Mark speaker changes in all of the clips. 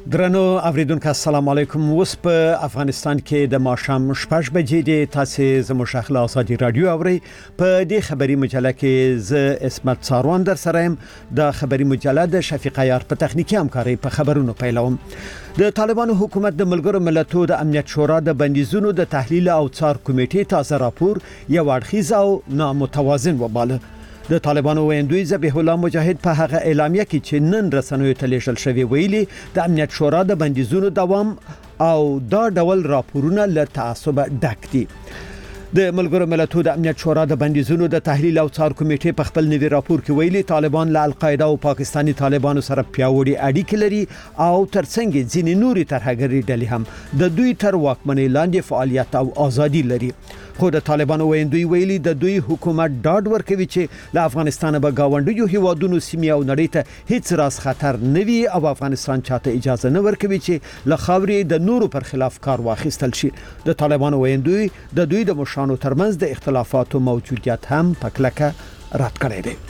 Speaker 1: درنو اوریدونکو السلام علیکم. اوس په افغانستان کې د ماښام 6 بجې د تاسو زموږ خلا ازادي رادیو اوري. په دې خبري مجله کې ز اسمت ساروان در سره يم. د خبري مجله د شفیق عیار په تخنیکی همکاري په خبرونو پیلوم. د طالبانو حکومت د ملګرو ملتونو د امنیت شورا د بندیزونو د تحلیل او څار کمیټې تازه راپور یو اړخیز او نامتوازن وباله. د طالبانو ویندوی ذبیح الله مجاهد په هغه اعلامیه کې چې نن رسنیو ته لیږل شوی ویلي د امنیت شورا د بندیزونو دوام او دا ډول راپورونه له تعصب ډک دي. د ملګرو ملتونو د امنیت شورا د بندیزونو د تحلیل او څار کمیټې په خپل نوي راپور کې ویلي طالبان له القاعده او پاکستاني طالبانو سره پیاوړي اړیکې لري او ترڅنګ ځینې نوري ترهګري ډلې هم د دوی تر واکمنۍ لاندې فعالیت او ازادي لري. خو د طالبانو ویندوی ویلي د دوی حکومت ډاډ ورکوي چې له افغانستان به گاونډیو هیوادونو سیمې او نړۍ ته هیڅ راز خطر نه وي او افغانستان چاته اجازه نه ورکوي چې له خاورې د نورو پر خلاف کار واخیستل شي. د طالبانو ویندوی د دوی د مشرانو ترمنځ د اختلافاتو موجودیت هم پکلکه رد کړی دی.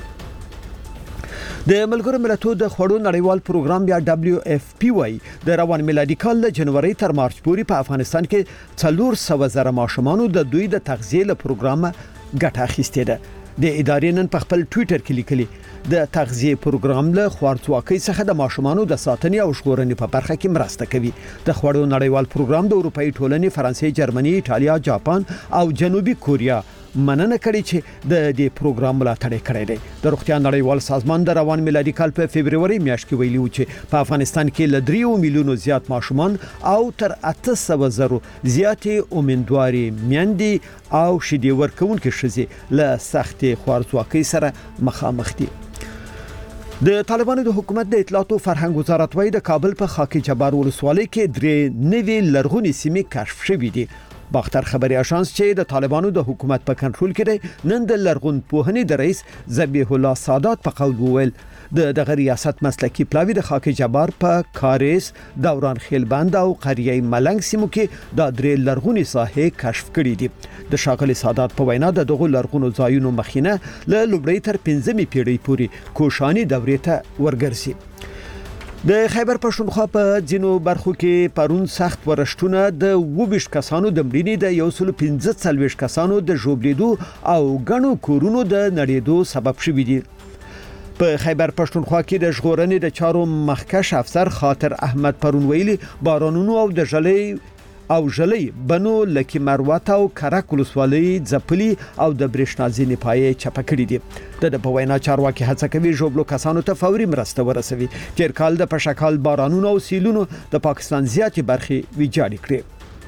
Speaker 1: د ملګرو ملتونو د خوړو نړیوال پروګرام یا WFP وايي د روان میلادي کال له جنوري تر مارچ پورې په افغانستان کې 400,000 ماشومان د دوی د تغذیه له پروګرام ګټه اخیستې ده. د ادارې نن په خپل ټوئیټر کې لیکلي د تغذیه پروګرام له خوارځواکۍ څخه د ماشومان د ساتنې او ژغورنې په برخه کې مرسته کوي. د خوړو نړیوال پروګرام د اروپאי ټولنې فرانسې، جرمني، ایټالیا، جاپان او جنوبي کوریا مننه کړې چې د دې پروګرام ملاتړ کړی دی. د روغتیا نړیوال سازمان د روان میلادي کال په فبرवरी میاشت کې ویلي و چې په افغانستان کې له 3 میلیونو زیات ماشومان او تر 800,000 زیاتې امیندواري میندې او شیدې ورکوونکې ښځې له سختې خوارځواکۍ سره مخامخ دي. د طالبانو د حکومت د اطلاعات او فرهنګ وزارت وايي د کابل په خاکی جبار ولسوالۍ کې 3 نوي لرغونې سیمې کشف شوې دي. باختر خبري اژانس چې د طالبانو د حکومت په کنټرول کې دی نن د لرغون پوهنې د رئیس ذبیح الله سادات په قول وویل د ریاست مسلکی پلاوی د خاکی جبار په کاریس، دوران خیلبند او قریه ملنګ سیمو کې د 3 لرغونې ساحې کشف کړې دي. د شاغلي سادات په وینا د دغه لرغونو ځایونو مخینه له لومړی تر 5مې پیړۍ پورې کوشاني دورې ته ورګرځي. د خیبر پښتونخوا په ځینو برخو کې پرون سخت ورشتونه د 22 کسانو د مړینې د 145 کسانو د ژوبلیدو او غنو کورونو د نړیدو سبب شوي دي. په خیبر پښتونخوا کې د ژغورنې د چارو مخکښ افسر خاطر احمد پرون ویلي بارانونو او د ژلۍ بنو لکه مروت او کرک ولسوالۍ ځپلي او د برېښنا ځینې پایې چپه کړې دي. د په وینا چارواکي هڅه کوي ژوبلو کسانو ته فوري مرسته ورسوي. تیر کال د پشکال بارانونو او سیلونو د پاکستان زیاتې برخې ویجاړې کړې.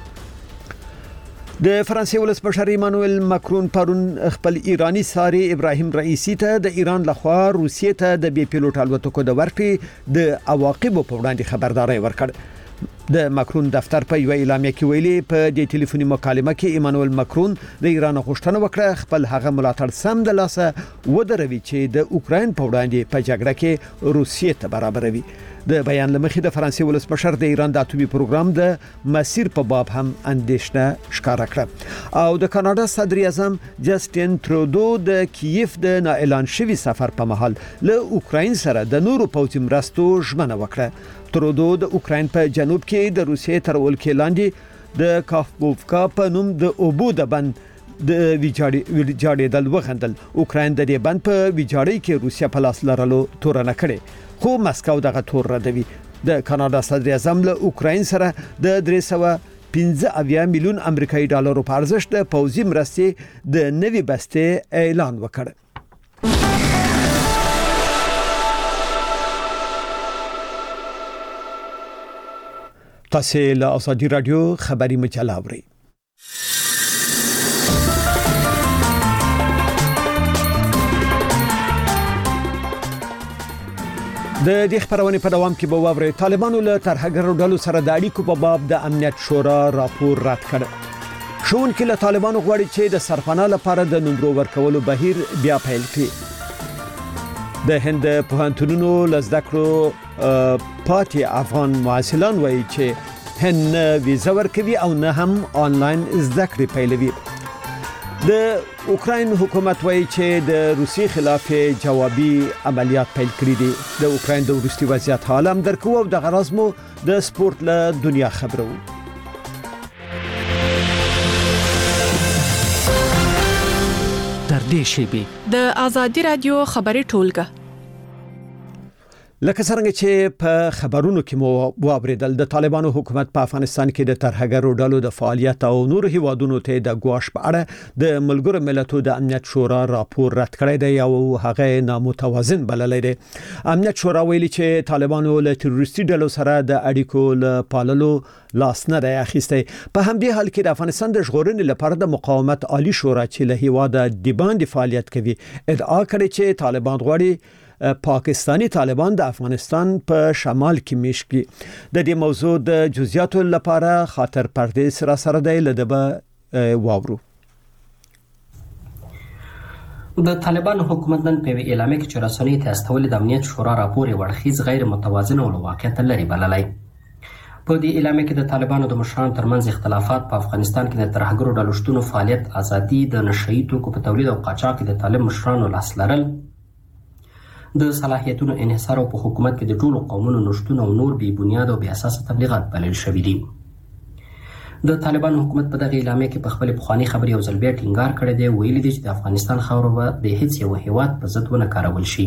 Speaker 1: د فرانسې ولسمشر ایمانوئل ماکرون پرون خپل ایرانی ساري ابراهیم رئیسی ته د ایران لخوا روسیې ته د بي پیلوټ الوتکو د ورکړې د عواقبو په وړاندې خبرداري ورکړه. د ماکرون دفتر په یو اعلامیه کې ویلي په دې ټلیفوني مکالمه کې ایمانوئل ماکرون د ایران غوښتنه وکړه خپل هغه ملاتړ سم د لاسه ودروي چې د اوکراین په وړاندې په جګړه کې روسیې ته برابروي. د بیان لمخې د فرانسې ولسمشر د ایران د اټومي پروګرام د مسیر په باب هم اندېښنه ښکاره کړه او د کاناډا صدر اعظم جسټین ترودو د کیف د نااعلان شوی سفر په مهال له اوکراین سره د نورو پوځي مرستو ژمنه وکړه. ترودو د اوکراین په جنوب کې د روسیې تر ولکې لاندې د کافبوفکا په نوم د اوبو د بند د ویجاړېدل وغندل. اوکراین د دې بند په ویجاړۍ کې روسیا په لاس لرلو تورنه کړې خو مسکو دغه تور ردوي. د کاناډا صدر اعظم له اوکراین سره د 315 میلیون امریکایي ډالرو په ارزښت د پوځي مرستې د نوي بستې اعلان وکړ. تاسو له ازادي رادیو خبري مجله اورئ. د دې خبرونه په دوام کې به واورئ طالبانو له ترهګرو ډلو سره د اړیکو په باب د امنیت شورا راپور رد کړ. ښوونکي له طالبانو غواړي چې د سرپناه لپاره د نمبر ورکولو بهیر بیا پیل کړي. د هند پوهنتونونو لزدکرو پاتې افغان معاصلان وایي چې هند ویزه ورکوي او نه هم آنلاین زده کړې پیلوي. د اوکراین حکومت وایي چې د روسي خلاف جوابي عملیات پیل کړي دي. د اوکراین د وروستي وضعیت حال هم درکو او د غرضمو د سپورت له دنیا خبرو.
Speaker 2: در دې شیبه
Speaker 3: د ازادي رادیو خبري ټولګه
Speaker 1: لکه څنګه چې په خبرونو کې مو واوریدل د طالبانو حکومت په افغانستان کې د ترهګرو ډلو د فعالیت او نور هیوادونو ته د ګواښ په اړه د ملګرو ملتونو د امنیت شورا راپور رد کړی دی او هغه نامتوازن بللی دی. امنیت شورا ویلي چې طالبانو له تروریستي ډلو سره د اړیکو له پاللو لاس نه دی اخیستی. په همدې حال کې د افغانستان د ژغورنې لپاره د مقاومت عالی شورا چې له هیواده د باندې فعالیت کوي ادعا کړې چې طالبان غواړي پاکستانی طالبان د افغانستان په شمال کې میش کړي. د دې موضوع د جزئیاتو لپاره خاطر پردیس را سره دی لدبه واورو.
Speaker 4: د طالبان حکومت نن په اعلامیه کې چې رسنۍ ته استول د امنیت شورا راپور ورخیز غیر متوازن او واقعیت لري بللی. په دې اعلامیه کې د طالبانو د مشرانو ترمنځ اختلافات په افغانستان کې د ترهګرو ډلو شتون فعالیت ازادي د نشئی توکو په تولید او قاچاق کې د طالب مشرانو لاس لرل د صلاحیتونو انحصار او په حکومت کې د ټولو قومونو نشټون او نور بې بنیاد او بې اساس تبلیغات بلل شوي دي. د طالبان حکومت په دغه اعلامیه کې په خپل پخوانی خبري او ځل بیا ټینګار کړی دی ویلي دي چې د افغانستان خاوره به د هیڅ یو هیواد په ضد ونه کارول شي.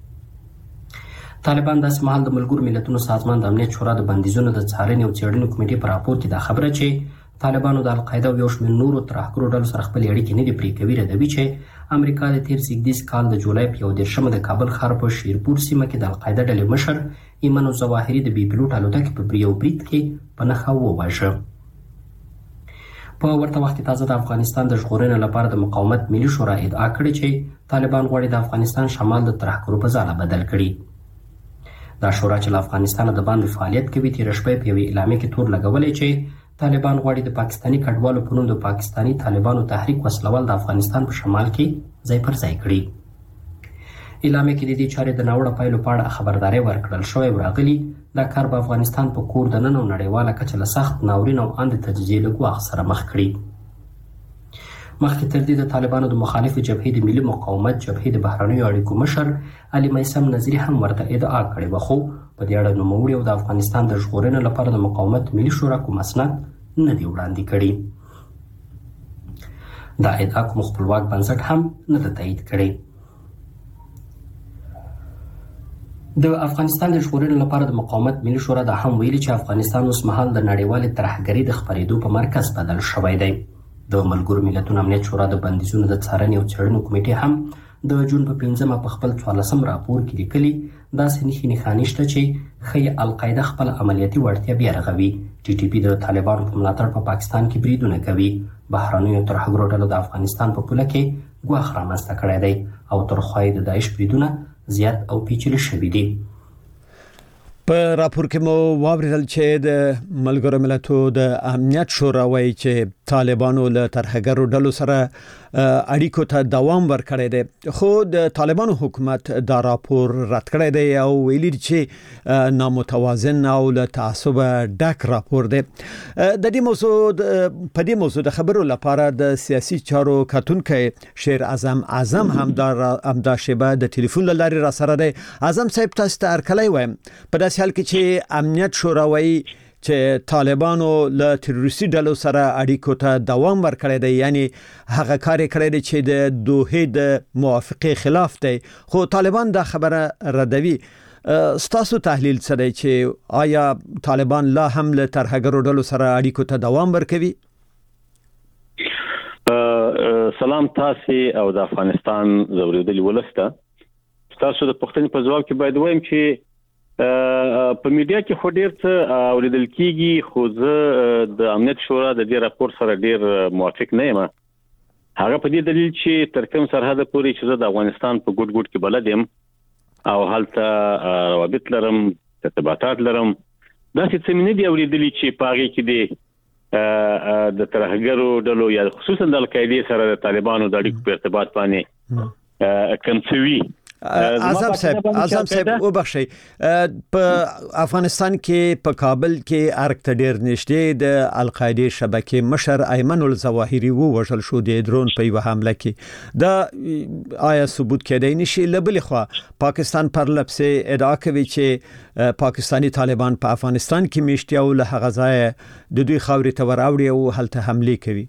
Speaker 4: طالبان داسې مهال د ملګرو ملتونو سازمان د امنیت شورا د بندیزونو د څارنې او څېړنې کمیټې په راپور کې دا خبره چې طالبانو د القاعده او یو شمېر نورو ترهګرو ډلو سره خپل اړیکې نه دي پرې کوي ردوي چې امریکا د تیر زیږدیز کال د جولای په 11 د کابل ښار په شیرپور سیمه کې د القاعده ډلې مشر ایمن الظواهري د بي پلوټ الوتکې په یو برید کې په نښه وواژه. په ورته وخت کې تازه د افغانستان د ژغورنې لپاره د مقاومت ملي شورا ادعا کړې چې طالبان غواړي د افغانستان شمال د ترهګرو په ځاله بدل کړي. دا شورا چې له افغانستان د باندې فعالیت کوي تیر شپه په یوې اعلامیه کې تور لګولې چې طالبان غواړي د پاکستانی کډوالو په نوم د پاکستانی طالبانو تحریک وسلوال د افغانستان په شمال کې ځای پر ځای کړي. اعلامیه کې د دې چارې د ناوړه پایلو په اړه خبرداري ورکړل شوې راغلي. دا کار به افغانستان په کور د نن او نړیواله کچه له سخت ناورین او اند تجزیه له ګواښ سره مخ کړي. مخکې تر دې د طالبانو د مخالف جبهې د ملي مقاومت جبهې د بهرنیو اړیکو مشر علي میثم نظری هم ورته ادعا کړې و خو په دې اړه نوموړي او د افغانستان د ژغورنې لپاره د مقاومت ملي شورا کوم اسناد نه دی وړاندې کړي. دا ادعا کوم خپلواک بنسټ هم نه ده تایید کړی. د افغانستان د ژغورنې لپاره د مقاومت ملي شورا دا هم ویلي چې افغانستان اوس مهال د نړیوالې ترهګرۍ د خپرېدو په مرکز بدل شوی دی. د ملګرو ملتونو امنیت شورا د بندیزونو د څارنې او څېړنې کمیټې هم د جون په 15 په خپل 14 راپور کې لیکلي داسې نښې نښانې شته چې ښایي القاعده خپل عملیاتي وړتیا بیا رغوي. ټي ټي پی د طالبانو په ملاتړ په پاکستان کې بریدونه کوي. بهرنیو ترهګرو ډلو د افغانستان په پوله کې ګواښ رامنځته کړی دی او ترخوا یې د داعش بریدونه زیات او پیچلي شوي دي.
Speaker 1: په راپور کې مو واوریدل چې د ملګرو ملتونو د امنیت شورا وایي چې طالبانو له ترهګرو ډلو سره اړیکو ته دوام ورکړی دی خو د طالبانو حکومت دا راپور رد کړی دی او ویلي چې نامتوازن او له تعصب ډک راپور دی. د دې موضوع د خبرو لپاره د سیاسي چارو کتونکو شیر اعظم همدا شیبه د ټلیفون لارې را سره دی. اعظم صاحب تاسو ته ارکلای وایم په داسې حال کې چې امنیت شورا وایي چې طالبانو له تروریستي ډلو سره اړیکو ته دوام ورکړی دی یعنی هغه کار کړی دی چې د دوحې د موافقې خلاف دی خو طالبان دا خبره ردوي. ستاسو تحلیل څه دی چې آیا طالبان لا هم له ترهګرو ډلو سره اړیکو ته دوام ورکوي؟
Speaker 5: سلام تاسو او د افغانستان زوریدلی ولسته. تاسو د پښتنې په ځواب کې باید وایم چې په میډیا کې خو ډیر څه اوریدل کیږي خو زه د امنیت شورا د دې راپور سره ډیر موافق نه یم. هغه په دې دلیل چې تر کوم سرحد پورې چې زه د افغانستان په ګډ ګډ کې بلد یم او هلته روابط لرم ارتباطات لرم دا څه مینه دی اوریدلی چې پاغي کې دی د ترهګرو ډلو یا خصوصا د القاعده سره د طالبانو د اړیکو په ارتباط باندې کنسوي
Speaker 1: اعظم صاحب وبخښي په افغانستان کې په کابل کې ارګ ډیر نشته د القاعده شبکې مشر ایمن الظواهری وژل شو د درون په یو حمله کې دا آیا ثبوت کېدای نشي لبل خو پاکستان پر لپسه ادعا کوي چې پاکستانی طالبان په افغانستان کې میشتي او له هغه ځای د دوی خاورې ته وراوړي او هلته حمله کوي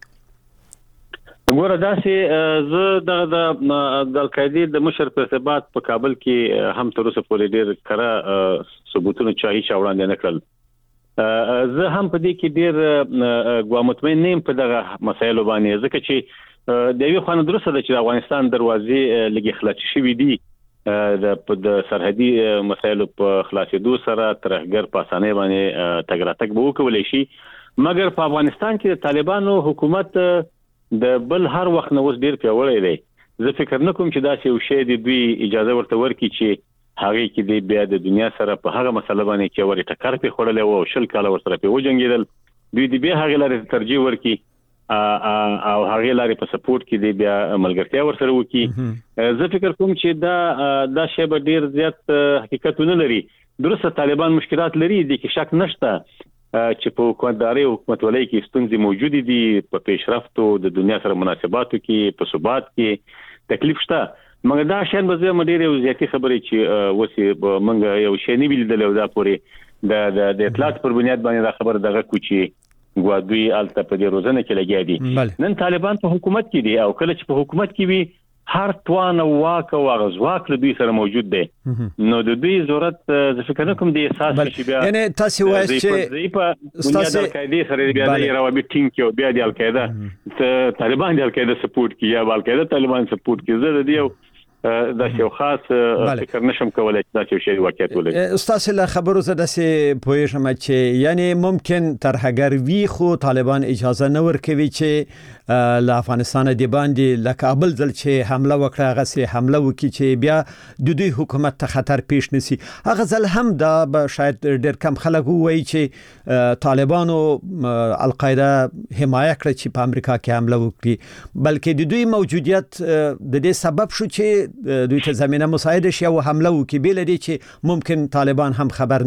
Speaker 5: ګوره داسې زه د القاعده د مشر په ارتباط په کابل کې هم تر اوسه پورې ډېر کړه ثبوتونه چاهي شاوړاندې نه کړل زه هم په دې کې ډېر ګوامطمئن نیم په دغه مسایلو باندې ځکه چې د یو خان درسته د افغانستان دروازې لګي خلاص شوې دي د سرحدي مسایلو په خلاصېدو سره ترهګر په اسانه باندې تګ راتګ به وکولای شي مګر په افغانستان کې د طالبانو حکومت د بل هر وخت نو ډیر پیوړی دی زه فکر نه کوم چې دا یو شی دی دوی اجازه ورته ورکړي چې هغه کې دی بیا د دنیا سره په هغه مسله باندې چې ورته ټکر په خړلې او شل کاله ورسره په وجنګیدل دوی دی بیا هغه لاره ترجیح ورکړي او هغه لاره په سپورټ کې دی بیا ملګرتیا ورسره وکړي زه فکر کوم چې دا شی به ډیر زیات حقیقتونه لري درسته طالبان مشکلات لري د کې شک نشته چې په حکومتداري او حکومتولۍ کې ستونزې موجود دي په پیشرفت او د دنیا سره مناسباتو کې په ثبات کې تکلیف شته مګر دا شین به زه مډېره زیاتی خبرې چې وسی منګه یو شی نه ویل دا پوري د اطلاعات پر بنیاد باندې دا خبر دغه کوچی غوادوی الته په دې روزنه کې لګیا دي نن طالبان په حکومت کې دي او کله چې په حکومت کې وي هر توان واک او غزواک له دوی سره موجود دي نو د دوی ضرورت ز فکر نه کوم د احساس شي بیا
Speaker 1: یعنی تاسو وایي چې
Speaker 5: په بنیاد القاعده سره بیا د روابط ټینګ کې او بیا د القاعده طالبان د القاعده سپورټ کې یا القاعده طالبان سپورټ کې زه د یو دا یو خاص فکر نشم کولای چې دا یو شی واقعیت ولري
Speaker 1: استاد له خبرو زده سي پوهیږم چې یعنی ممکن ترهګر وی خو طالبان اجازه نه ورکوي چې له افغانستان دی باندې له کابل ځل چې حمله وکړه هغه سي حمله وکړي چې بیا د دوی حکومت ته خطر پیښ نشي هغه ځل هم دا شاید ډېر کم خلک وایي چې طالبانو القاعده حمایت کړ چې په امریکا کې حمله وکړي بلکې د دوی موجودیت د دې سبب شو چې دوی ته زمينه مساعده شي او حمله وکړي بل دي چې ممکن طالبان هم خبر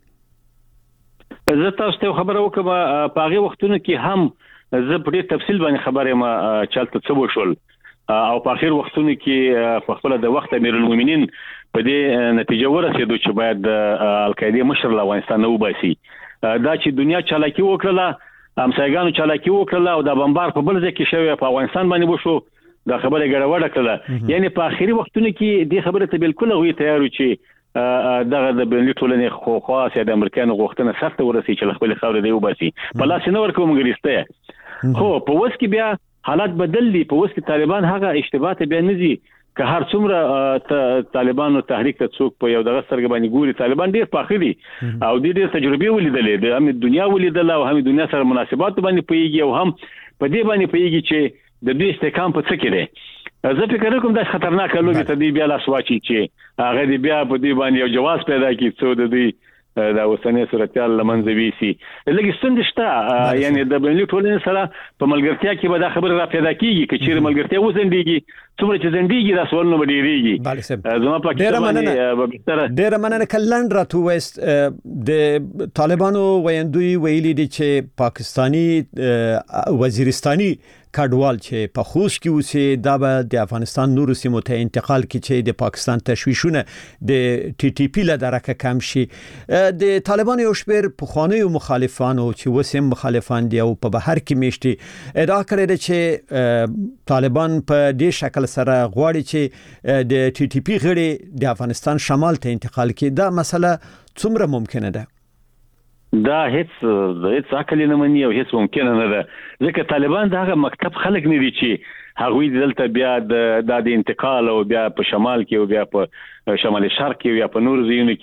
Speaker 1: نکړي
Speaker 5: زه تاسو ته خبر وکم په هغه وختونو کې هم زه په دې تفصیل باندې خبره ما چلته څه وشول او په اخر وختونو کې په خپل د وخت امیر المؤمنین په دې نتیجه ورسېدو چې باید القاعده مشر له افغانستان وباسي دا چې دنیا چالاکی وکړه امسایګانو چالاکی وکړه او د بمبار په بل ځای کې شوی په افغانستان باندې وشو دا خبره ګډوډه کړه یعنی په اخري وختونو کې دې خبره ته بالکل وی تیار و چې دغه د بین ټولنې خو خاصه د امریکایانو غوښتنه سخت ورسي چې خپل خاور دی وباسي په لاس نه ورکوم ګریسته خو په وس کې بیا حالات بدل دي په وس کې طالبان هغه اشتباهات بیا نزي که هر څومره طالبانو تحریک ته څوک په یو دغه سرګ باندې ګوري طالبان ډیر پاخه دي او ډیر تجربه ولیدلې د هم دنیا ولیدله او هم دنیا سره مناسبات باندې پیږي او هم په دې باندې پیږي چې د دې استحکام په څه کې دی زه فکر کوم دا خطرناک لوګي ته دی بیا لاس واچي چې هغه دی بیا په دې باندې یو جواز پیدا کړي څو د دې دا وسنې صورتيال لمنځه ویسي لکه ستند شته یعنی د بین ټولنې سره په ملګرتیا کې به دا خبره را پیدا کیږي چې چیرې ملګرتیا وزندېږي څومره چې زندګي دا سوال نو ډیریږي زما پاکستان
Speaker 1: ډېر مننه کلند راتو وست د طالبانو ویندوی ویلي دي چې پاکستانی وزیرستاني کډوال چې په خوست کې اوسې دا به د افغانستان نورو سیمو ته انتقال کړي چې د پاکستان تشویشونه د ټي ټي پی له درکه کم شي د طالبانو یو شمېر پخواني مخالفانو چې وسیم مخالفان دي او په بهر کې میشتي ادعا کړې ده چې طالبان په دې شکل سره غواړي چې د ټي ټي پی غړي د افغانستان شمال ته انتقال کړي دا مسله څومره ممکنه ده
Speaker 5: دا هیڅ عقل نه مني او هیڅ ممکن نه ده ځکه طالبان دغه مکتب خلک نه دي چې هغوی دلته بیا د انتقال او بیا په شمال کې او بیا په شمال شرق کې یا په نور ځایونو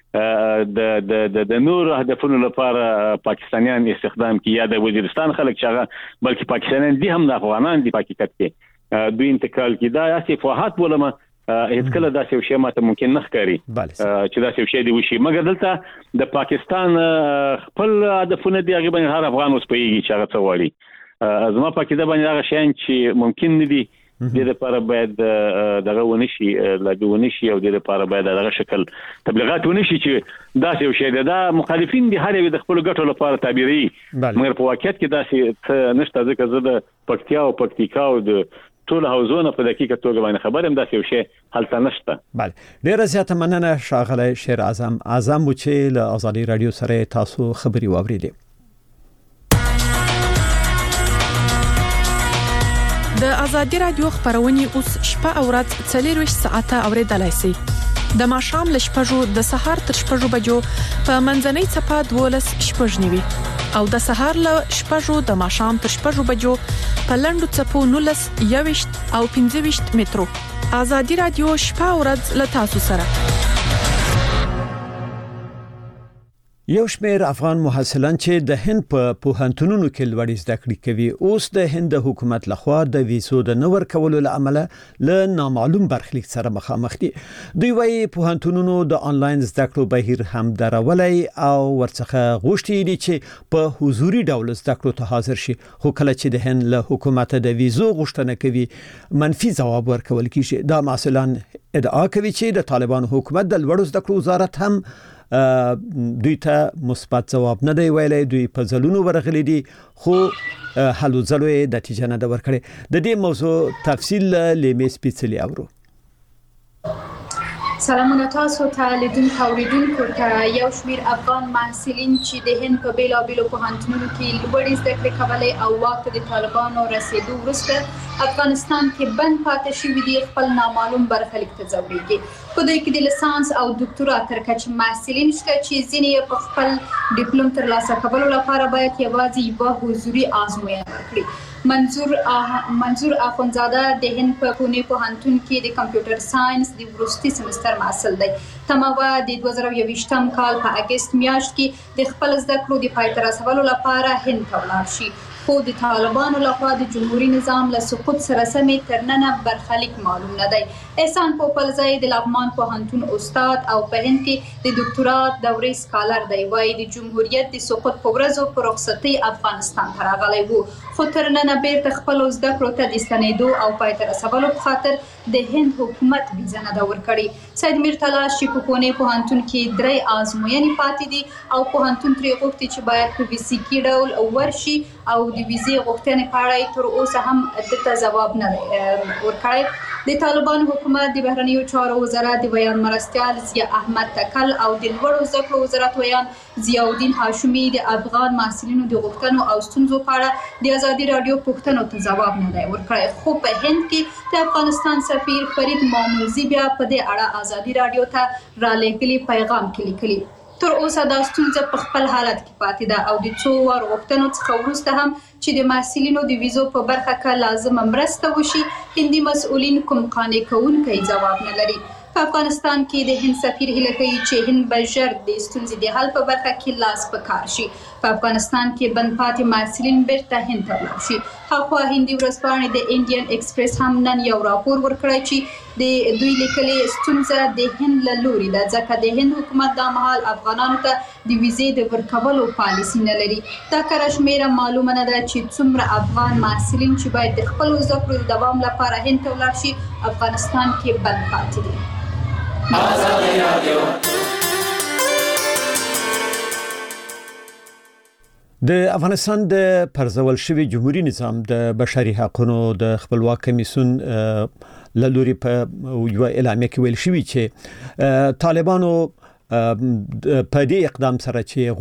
Speaker 5: کې د نور هدفونو لپاره پاکستانیان استخدام کې یا د وزیرستان خلک چې هغه بلکې پاکستانیان دي هم د افغانان دي په حقیقت کې دوی انتقال کې دا اسې فوهات ولما هیڅ کله دا څه شی ماته ممکن نه ښکاري چې دا څه شی دی وشي مګر دلته د پاکستان خپل هدفونه دی هغه باندې هر افغان اوس پیږي چې هغه څه وړي زما پاکستان باندې هغه شین چې ممکن نه دي د لپاره باید دغه ونشي لاګونشي او د لپاره باید دغه شکل تبلیغات ونشي چې داسې یو شی دا مخالفین دي هر یو د خپل ګټو لپاره تعبیري مګر په واقعیت کې داسې نشته ځکه زه د پکتیا او پکتیکا او د ټول حوزونه په دقیقه توګه باندې خبرم داسې یو شی هلته نشته.
Speaker 1: بله ډیره زیاته مننه ښاغلی شیر اعظم مو چې له آزادي رادیو سره تاسو خبري واوریدې.
Speaker 3: د آزادي رادیو خبرونه اوس شپه او ورځ 24 ساعته اوریدلای شئ. د ماښام ل شپږو د سهار تر شپږو بجو په منځنۍ صفه 12:09 او د سهار ل شپږو د ماښام تر شپږو بجو په لندو صفو 19 او 15 مترو. آزادي رادیو شپه او ورځ ل تاسو سره.
Speaker 1: یو شمېر افغان محصلان چې د هند په پوهنتونونو کې لوړ زده کړې کوي اوس د هند حکومت لخوا د ویزو د نور کولو لامل له نامعلوم برخلیک سره مخامخ دي. دوی وايي پوهنتونونو د انلاین زده کړو بهیر هم درولای او ورڅخه غوښتي دي چې په حضوري ډول زده کړو ته حاضر شي، خو کله چې د هند له حکومت د ویزو غوښتنه کوي منفي ځواب ورکول کیږي. دا محصلان ادعا کوي چې د طالبان حکومت د لوړ زده کړو وزارت هم دوی ته مثبت جواب نه دی ویلي. دوی په ځلونو ورغلي دي خو حلو ځلو د نتیجه نه د ورکړي. د دې موضوع تفصیل لیمې سپیڅلي اورو.
Speaker 6: سلامونه تاسو ته لیدونکو اوریدونکو ته. یو شمېر افغان محصلین چې د هند په بیلابیلو پوهنتونونو کې لوړې زده کړې کولې او واک ته د طالبانو رسیدو وروسته افغانستان کې بند پاتې شوي دي خپل نامعلوم برخلیک ته ځوړېږي. په دوی کې د لیسانس او ډاکټرا تر کچې محصلین شته چې ځینې په خپل ډیپلوم ترلاسه کولو لپاره باید یوازې یوه حضوري ازموینه ورکړي. منظور اخونزاده د هند په پونه پوهنتون کې د کمپیوټر ساينس د وروستي سمستر محصل دی. تماوه د 2020 کال په اگست میاشت کې د خپل زده کړو د پای ته رسولو لپاره هند ته ولاړ شي، خو د طالبانو لخوا د جمهوریت نظام له سقوط سره سمې ترننه برخلیک معلوم نه دی. احسان پوپلزی د لغمان پوهنتون استاد او په هند کې د ډاکټرا دورې سکالر دی. وايي د جمهوریت د سقوط په ورځو په رخصتي افغانستان ته راغلی وو، خو ترننه بیرته خپل زده کړو ته د ستنېدو او پای ته رسولو په خاطر د هند حکومت ویزه نه ده ورکړې. سید میرتلا چې په پونه پوهنتون کې 3 ازموینې پاتې دي او پوهنتون ترې غوښتي چې باید په ویسیکي ډول ورشي او د ویزې غوښتنې په اړه تر اوسه هم دته ځواب نه ورکړی. د طالبان حکومت د بهرنیو چارو وزارت د بیان مرستیال ضیا احمد تکل او د لوړو زده کړو وزارت ویان ضیاءالدین هاشمي د افغان محصلینو د غوښتنو او ستونزو په اړه د آزادي رادیو پوښتنو ته ځواب نه دی ورکړی. خو په هند کې د افغانستان سفیر فرید ماموزي بیا په دې اړه آزادي رادیو ته را لېږلي پیغام کې لیکلي تر اوسه دا ستونزه په خپل حالت کې پاتې ده او د څو وار غوښتنو څخه وروسته هم چې د محصلینو د ویزو په برخه کې لازمه مرسته وشي هندي مسؤلین کوم قانع کوونکی ځواب نه لري. په افغانستان کې د هند سفیر هیله کوي چې هند به ژر د ستونزې د حل په برخه کې لاس په کار شي. په افغانستان کې بند پاتې محصلین بیرته هند ته ولاړ شي. هغه هندي ورځپاڼې د انډین ایکسپریس هم نن یو راپور ورکړی چې د دوی لیکلي ستونزه د هند له لوري ده ځکه د هند حکومت دا مهال افغانانو ته د ویزې د ورکولو پالیسي نه لري. دا کره شمیره معلومه نه ده چې څومره افغان محصلین چې باید د خپل زده کړو د دوام لپاره هند ته ولاړ شي افغانستان کې بند پاتې دي. آزادي رادیو
Speaker 1: د افغانستان د پرځول شوی جمهوریت نظام د بشري حقوقو د خپلواک کمیسیون لوري په یو اعلامیه کې ویل شوی چې طالبانو په دې اقدام سره چې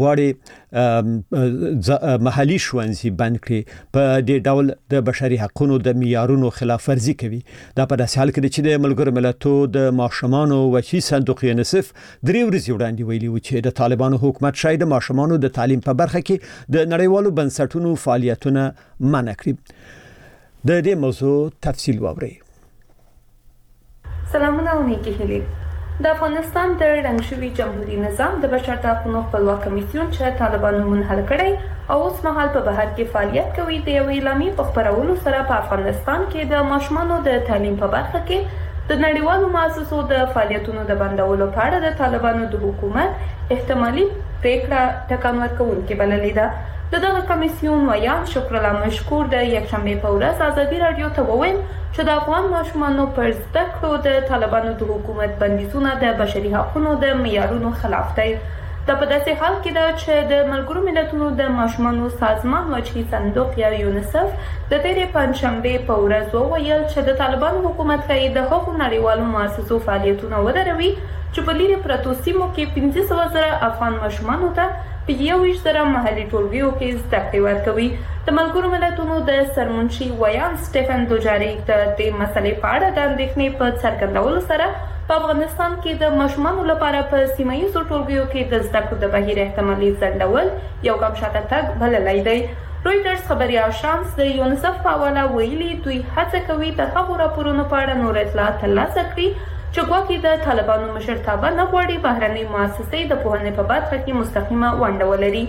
Speaker 1: غواړي محلي ښوونځي بند کړي په دې ډول د بشري حقوقو د معیارونو خلاف ورزي کوي. دا په داسې حال کې چې د ملګرو ملتونو د ماشومانو وحشي صندوق یونیسف 3 ورځې وړاندې ویلي و چې د طالبانو حکومت شاید د ماشومانو د تعلیم په برخه کې د نړیوالو بنسټونو فعالیتونه منع کړي. د دې موضوع تفصیل واورئ.
Speaker 7: سلامونه او نیکی هیلې. د افغانستان د رنګ شوي جمهوریت نظام د بشري حقوقو خپلواک کمیسیون چې طالبانو منحل کړی او اوس مهال په بهر کې فعالیت کوي د یو اعلامیې په خپرولو سره په افغانستان کې د ماشومانو د تعلیم په برخه کې د نړیوالو مؤسسو د فعالیتونو د بندولو په اړه د طالبانو د حکومت احتمالي پریکړه ټکان ورکوونکې بللې ده. دغه کمیسیون ویان شکر الله مشکور د یکشنبه په ورځ ازادي رادیو ته وویل چې د افغان ماشومانو پر زده کړو د طالبانو د حکومت بندیزونه د بشري حقوقو د معیارونو خلاف دی. دا په داسې حال کې ده چې د ملګرو ملتونو د ماشومانو سازمان وجهي صندوق یا یونیسف د تېرې پنځشنبې په ورځ وویل چې د طالبانو حکومت ښایي د هغو نړیوالو مؤسسو فعالیتونه ودروي چې په لیرې پرتو سیمو کې 15,000 افغان ماشومانو ته په 21,000 محلي ټولګیو کې زده کړې ورکوي. د ملګرو ملتونو د سرمنشي ویان سټیفن دوجاریک د دې مسلې په اړه د اندېښنې په څرګندولو سره په افغانستان کې د ماشومانو لپاره په سیمه ییزو ټولګیو کې د زده کړو د بهیر احتمالي ځنډول یو ګام شاته تګ بللی دی. رویټرز خبري اژانس د یونیسف په حواله ویلي دوی هڅه کوي د هغو راپورونو په اړه نور اطلاعات ترلاسه کړي چې ګواکې د طالبانو مشرتابه نه غواړي بهرنۍ مؤسسې د پوهنې په برخه کې مستقیمه ونډه ولري.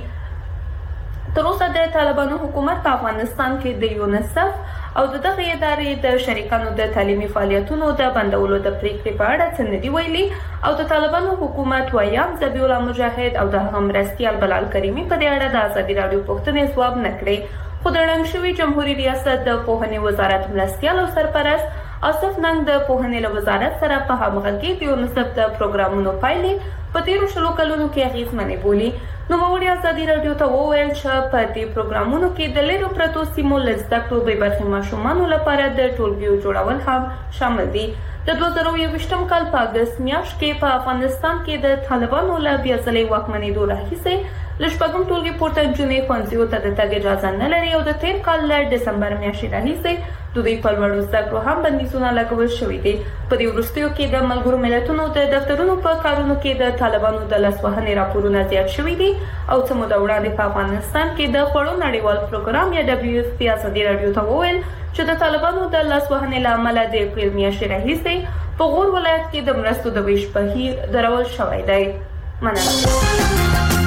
Speaker 7: تر اوسه د طالبانو حکومت په افغانستان کې د یونیسف او دغه ادارې د شریکانو د تعلیمي فعالیتونو د بندولو د پریکړې په اړه څه نه دي ویلي او د طالبانو حکومت ویان ذبیح الله مجاهد او د هغه مرستیال بلال کریمي په دې اړه د ازادي رادیو پوښتنې ځواب نه کړی. خو د ړنګ شوي جمهوریت ریاست د پوهنې وزارت مرستیال او سرپرست آصف ننګ د پوهنې له وزارت سره په همغږۍ د یونیسف د پروګرامونو پایلې په تیرو 20 کلونو کې اغیزمنې بولي. نوموړي ازادي رادیو ته وویل چې په دې پروګرامونو کې د لیرو پرتو سیمو له زده کړو بې برخې ماشومانو لپاره د ټولګیو جوړول هم شامل دي. د 2021 کال په اګست میاشت کې په افغانستان کې د طالبانو له بیا ځلې واکمنېدو راهیسې له شپږم ټولګي پورته نجونې ښوونځیو ته د تګ اجازه نه لري او د تېر کال له ډسمبر میاشتې راهیسې د دوی په لوړو زده کړو هم بندیزونه لګول شوي دي. په دې وروستیو کې د ملګرو ملتونو د دفترونو په کارونو کې د طالبانو د لاسوهنې راپورونه زیات شوي دي او څه موده وړاندې په افغانستان کې د خوړو نړیوال پروګرام یا WFP ازادي رادیو ته وویل چې د طالبانو د لاسوهنې له امله د اپریل میاشتې راهیسې په غور ولایت کې د مرستو د ویش بهیر درول شوی دی. مننه.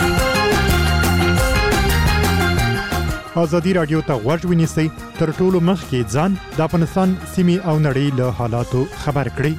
Speaker 8: ازادي رادیو ته غوږ ونیسئ تر ټولو مخکې ځان د افغانستان سیمې او نړۍ له حالاتو خبر کړئ.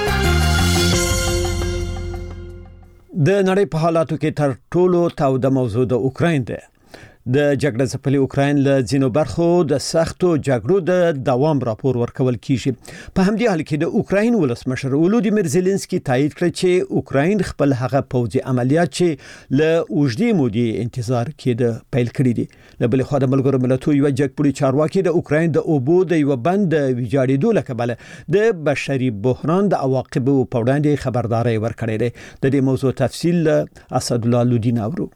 Speaker 1: د نړۍ په حالاتو کې تر ټولو تاوده موضوع د اوکراین ده. د جګړې ځپلي اوکراین له ځینو برخو د سختو جګړو د دوام راپور ورکول کیږي. په همدې حال کې د اوکراین ولسمشر ولودیمیر زيلنسکي تایید کړ چې اوکراین خپل هغه پوځي عملیات چې له اوږدې مودې انتظار کېده پیل کړی دي. له بل خوا د ملګرو ملتونو یو جګپوړي چارواکي د اوکراین د اوبو د یو بند ویجاړېدو لکه د بشري بحران د عواقبو په وړاندې خبرداري ورکړې ده. د دې موضوع تفصیل اسد الله لودین اورو.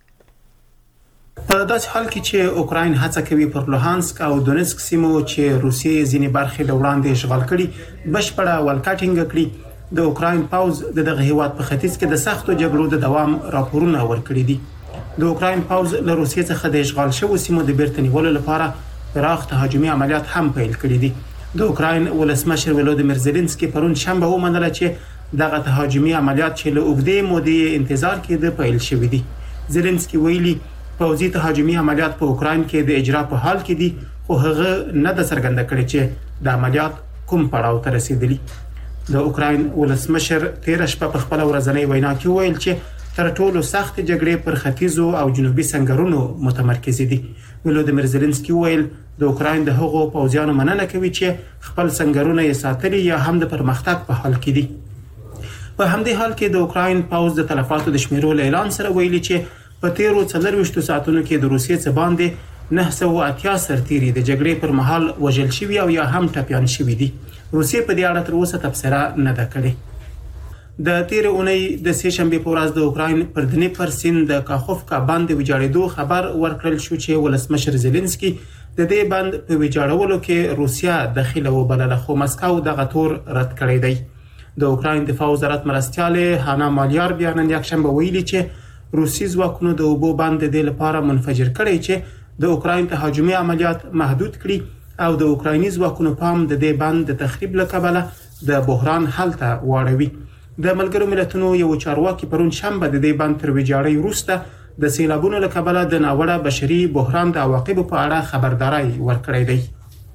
Speaker 9: په داسې حال کې چې اوکراین هڅه کوي پر لوهانسک او دونیسک سیمو چې روسیې ځینې برخې له وړاندې اشغال کړي بشپړه ولکټینګ کړي. د اوکراین پوز دغه هیواد په ختیځ کې د سختو جګړو د دوام راپورونه ورکړي دي. د اوکراین پوز له روسیې څخه د اشغال شوو سیمو د بیرته نیولو لپاره پراخ تهاجمي عملیات هم پیل کړي دي. د اوکراین ولسمشر ولودیمیر زيلنسکي پرون شنبه ومنله چې دغه تهاجمي عملیات چې له اوږدې مودې انتظار کېده پیل شوي دي. زيلنسکي ویلي پوځي تهاجمي عملیات په اوکراین کې د اجرا په حال کې دي خو هغه نه د څرګنده کړي چې د عملیات کوم پړاو ته رسیدلی. د اوکراین ولسمشر 13 شپه په خپل ورځنی وینا کې ویل چې تر ټولو سخت جګړې پر ختیځو او جنوبي سنگرونو متمرکز دي. ولودیمیر زيلنسکي ویل د اوکراین د هغو پوځیانو مننه کوي چې خپل سنگرونه یې ساتلي یا هم د پرمختګ په حال کې دي. په همدې حال کې د اوکراین پوځ د تلفاتو د شمیرولو اعلان سره ویلي چې په تیرو 24 ساعتونو کې د روسیې څخه باندې 980 سرتیري د جګړې پر مهال وژل شوي او یا هم ټپيان شوي دي. روسیې په دې اړه تر اوسه تبصره نه ده کړې. د تیر اونۍ د سه شنبه په ورځ د اوکراین پر دنیپر سیند د کاخوفکا باندې ویجاړېدو خبر ورکړل شو چې ولسمشر زيلنسکي د دې باند په ویجاړولو کې روسیا دخیله وبلله خو مسکو دغه تور رد کړی دی. د اوکراین دفاع وزارت مرستیاله هانا مالیار بیان یک شنبه ویلي چې روسي ځواکونو د اوبو باند د لپاره منفجر کړي چې د اوکراین تهاجمي عملیات محدود کړي او د اوکرایني ځواکونو پام د دې باند د تخریب لکبله د بحران حل ته واړوي. د ملګرو ملتونو یو چارواکي پرون شنبه د دې باند تر ویجاړۍ وروسته د سیلابونو لکبله د ناوړه بشري بحران د عواقبو په اړه خبرداري ورکړې ده.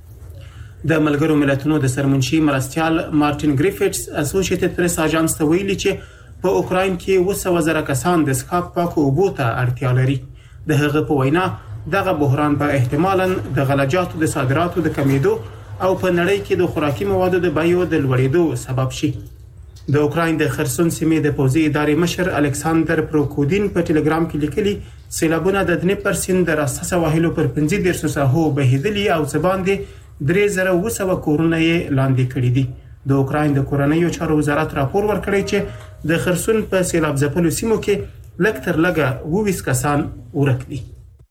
Speaker 9: د ملګرو ملتونو د سرمنشي مرستیال مارټین ګریفټس اسوسییټډ پریس اژانس ته ویلي چې په اوکراین کې 200,000 کسان د سکاپ پاکو اوبو ته اړتیا لري. د هغه په وینا دغه بحران به احتمالاً د غلجاتو د صادراتو د کمیدو او په نړۍ کې د خوراکي موادو د بیو د لوړېدو سبب شي. د اوکراین د خرسون سیمې د پوځي ادارې مشر الکساندر پروکودین په ټلګرام کې لیکلي سیلابونه د دنیپر سیند د راسته سواحلو پر 15 ساحو بهیدلي او څباندې 3200 کورونه یې لاندې کړي دي. د اوکراین د کورنیو چارو وزارت راپور ورکړی چې د خرسون په سیلاب ځپلو سیمو کې لږ تر لږه 22 کسان ورک دي.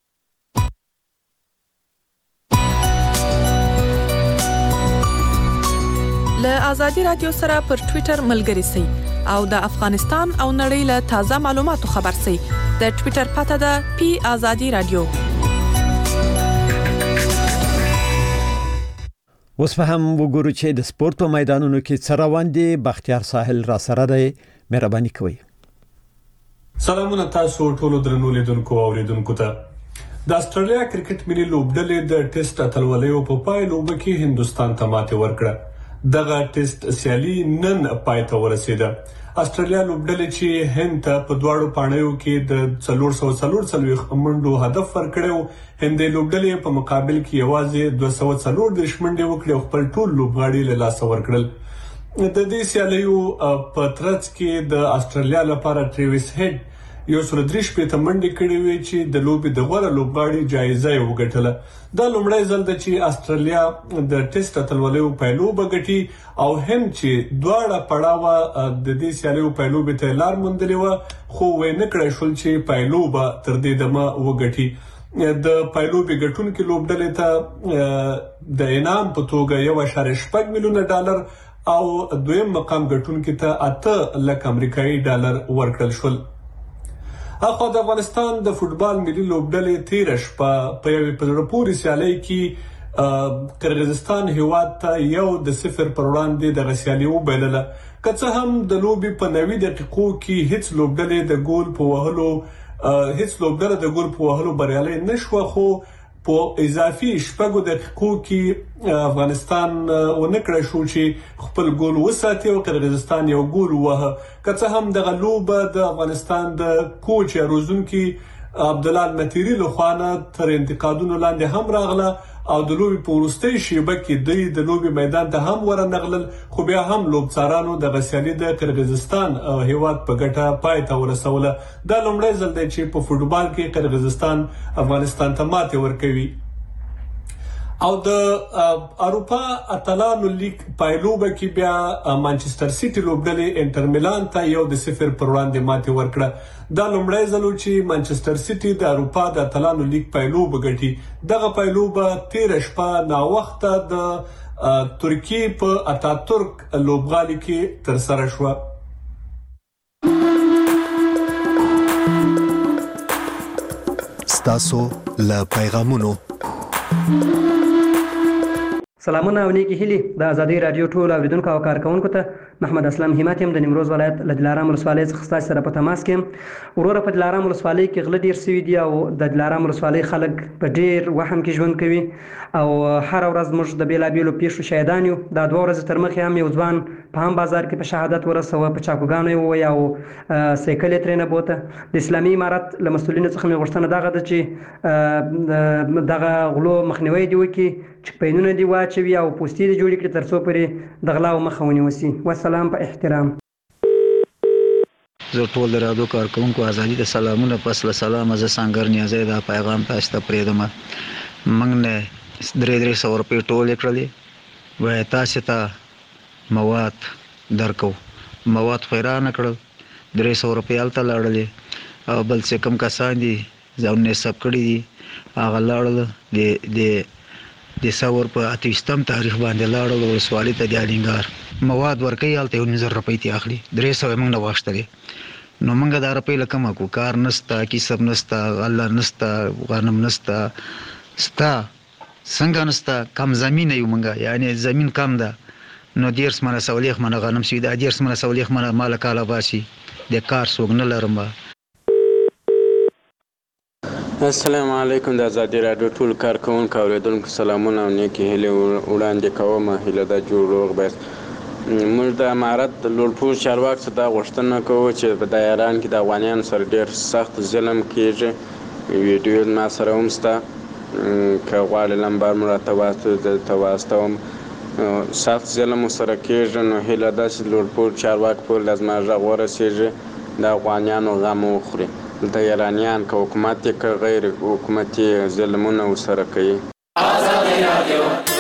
Speaker 3: له آزادي رادیو سره پر ټوئیټر ملګري سئ او د افغانستان او نړۍ له تازه معلوماتو خبر سئ. د ټوئیټر پته ده پی آزادي رادیو.
Speaker 1: اوس په هم وګورو چې د سپورت په میدانونو کې څه روان دي. بختیار ساحل را سره دی، مهرباني کوئ.
Speaker 10: سلامونه تاسو ټولو درنو لیدونکو او اوریدونکو ته. د استرالیا کرکټ ملي لوبډلې د ټیسټ اتلولیو په پایلوب کې هندستان ته ماتې ورکړه. دغه ټیسټ سیالي نن پای ته ورسیده. استرالیا لوبډلې چې هند ته په دواړو پاڼیو کې د 444 منډو هدف ورکړو، هندې لوبډلې په مقابل کې یوازې 240 منډې وکړې او خپل ټول لوبغاړي له لاسه ورکړل. د دې سیالیو په ترڅ کې د استرالیا لپاره ټریویس هیډ 133 منډې کړې وې چې د لوبي د غوړه لوبغاړي جایزه یې وګټله. دا لومړی ځل دی چې استرالیا د ټیسټ اتلولیو پیلوب ګټي او هند چې دواړه پړاوه د دې سیالیو پیلوب ته لار موندلې و، خو وې نه کړی شول چې پیلوب تر دې دمه وګټي. د پیلوب ګټونکو لوبډلې ته د انعام په توګه 1.8 میلیون ډالر او دویم مقام ګټونکو ته 8 لک امریکایي ډالر ورکړل شول. اخو د افغانستان د فوتبال ملي لوبډلې تیر شپه په یوه پرپوري سیالي کې قرغیزستان هیواد ته 1-0 پر وړاندې د غسیالي وبلله. که څه هم د لوبي په 90 دقیقو کې هیڅ لوبډلې د ګول په وهلو بریالي نشو، خو په اضافي شپږو دقیقو کې افغانستان ونکړی شو چې خپل ګول وساتي او قرغیزستان یو ګول وه. که څه هم د غلوبه د افغانستان د کوچ روزونکي عبدالله المتيري لخوا تر انتقادونو لاندې هم راغله او د لوبي په وروستۍ شیبه کې د لوبي میدان ته هم ورنغلل، خو بیا هم لوبڅارانو د غسیالي د قرغیزستان هیواد په ګټه پای ته ورسوله. دا لومړی ځل دی چې په فوتبال کې قرغیزستان افغانستان ته ماتې ورکوي. او د اروپا اتلانو لیگ پایلوبه کې بیا مانچستر سیټي لوبډلې انټر میلان ته 1-0 پر وړاندې ماتې ورکړه. دا لومړی ځل چې مانچستر سیټي د اروپا د اتلانو لیگ پایلوبه ګټي. دغه پایلوبه تیر شپه نا وخته د ترکیه په اتاتورک لوبغالي کې تر سره شوه.
Speaker 11: ستاسو له پیغامونو
Speaker 12: سلامونه او نیکی هیلي د ازادي رادیو ټول اوریدونکو او کارکونکو ته محمد اسلام همت يم د نیمروز ولایت له دلارام ولسوالۍ څخه ستاسو سره په تماس کې. وروره په دلارام ولسوالۍ کې غله ډیر سوي دي او د دلارام ولسوالۍ خلک په ډیر وهم کې ژوند کوي او هر ورځ موږ د بیلابیلو پیښو شاهدان یو. دا 2 ورځې تر مخه هم یو ځوان په هم بازار کې په شهادت ورسوه، په چاکوګانو وي او سایکل ترې نه بوته. د اسلامي امارت له مسؤلینو څخه مې غوښتنه دغه ده چې دغه غلو مخنیوي دی وکړي، چې پینونه دی واچوي او پوسټي دی جوړ کړي ترڅو پرې د غلاو مخه ونیوسي. والسلام په احترام.
Speaker 13: زه ټول د رادیو کارکونکو ازادي د سلامونه پس له سلام از سانګر نیازه دا پیغام تاسو ته پرېدم. موږ نه 300 روپۍ ټول کړلې وای تاسو ته مواد درکو، مواد خیرانه کړل 300 روپۍ الته لاړلې او بل څه کم کسان دي ځاونه سب کړی دي هغه لاړل د څور په 28م تاریخ باندې لاړل ولسوالۍ ته د الینګار مواد ورکي الته 19 روپۍ تی اخلي 300 موږ نه واښتلې. نو موږ دا روپۍ لکه کو کار نستا کیسب نستا الله نستا غنم نستا ستا څنګه نستا کم زمين یو موږ یعنی زمين کم ده. نو دیرس منه سولیخ منه غنم سوي دا دیرس منه سولیخ منه مال کاله باسي د کار سوګ نه لرم.
Speaker 14: السلام علیکم. د ازادي رادیو ټول کارکونکو اوریدونکو سلامونه او نیکی هیله وړاندې کوم. هیله د جوړوغ بس موږ د امارت د لوړپوړ چارواکو څخه دا غوښتنه کوو چې په دایران کې د افغانانو سره ډېر سخت ظلم کیږي ویډیو ما سره هم شته که غواړې نمبر مو راته واستوم سخت ظلم ورسره کېږي نو هیله ده چې لوړپوړ چارواکو پورې له زما غږ ورسېږي د افغانیانو غم وخوري دلته ایرانیان که حکومت یې که غیر حکومتي ظلمونه ورسره کوي.